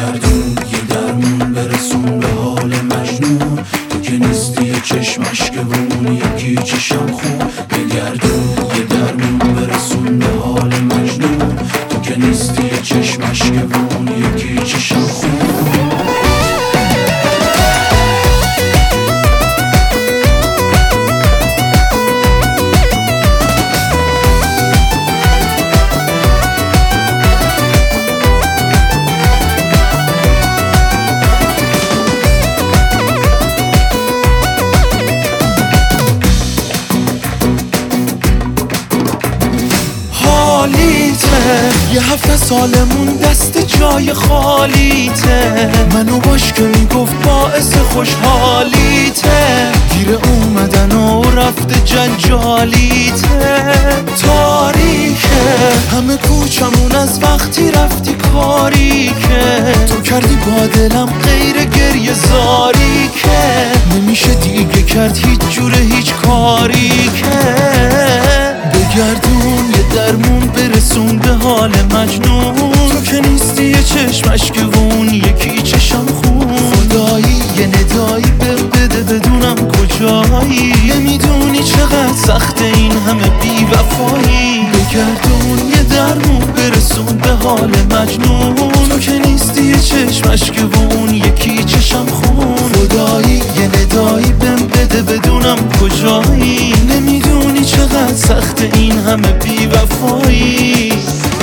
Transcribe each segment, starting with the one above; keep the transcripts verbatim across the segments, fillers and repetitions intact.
بگردون یه درمون برسون به حال مجنون. تو که نیستی یه چشمش که وون یکی چشم خون. بگردون یه درمون برسون به حال مجنون. تو که نیستی یه چشمش که وون یکی چشم خون. یه هفته سالمون دست جای خالیته، منو باش که میگفت باعث خوشحالیته. گیر اومدن و رفته جنجالیته، تاریکه همه کوچمون از وقتی رفتی کاری که تو کردی با دلم غیر گریه زاری که نمیشه دیگه کرد هیچ جوره هیچ کاری که. بگردون یه درمون برسون به حال مجنون. تو که نیستی یه چشمش که وون یکی چشم خون. خدایی یه ندایی بهم بده بدونم کجایی. نمیدونی چقدر سخت این همه بی وفایی. بگردون یه درمون برسون به حال مجنون. تو که نیستی یه چشمش که وون یکی چشم خون. خدایی یه ندایی بهم بده بدونم کجایی. نمیدونی چقدر سخت این همه بی وفایی.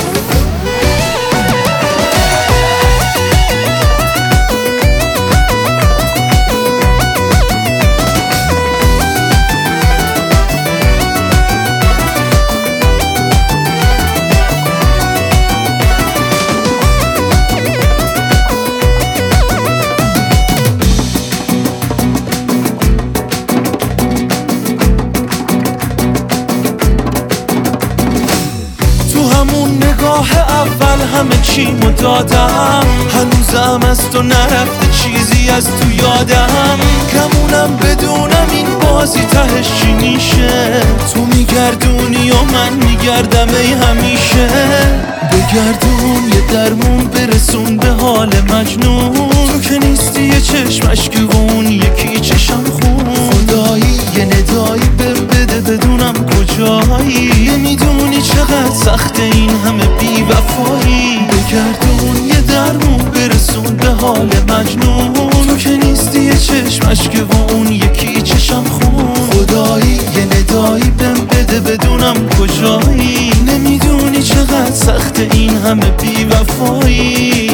نگاه اول همه چیمو دادم، هنوزم از تو نرفته چیزی از تو یادم. کمونم بدونم این بازی تهش چی میشه. تو میگردونی و من میگردم ای همیشه. بگردون یه درمون برسون به حال مجنون. تو که نیستی یه چشمش که وون یکی چشم خون. خدایی یه ندایی بهم بده بدونم کجایی. نمیدونی چقدر سخت این همه بی وفایی. بگردون یه درمون برسون به حال مجنون. تو که نیستی یه چشمش که وون یکی چشم خون. خدایی یه ندایی بهم بده بدونم کجایی. نمیدونی چقدر سخت این همه بی وفایی.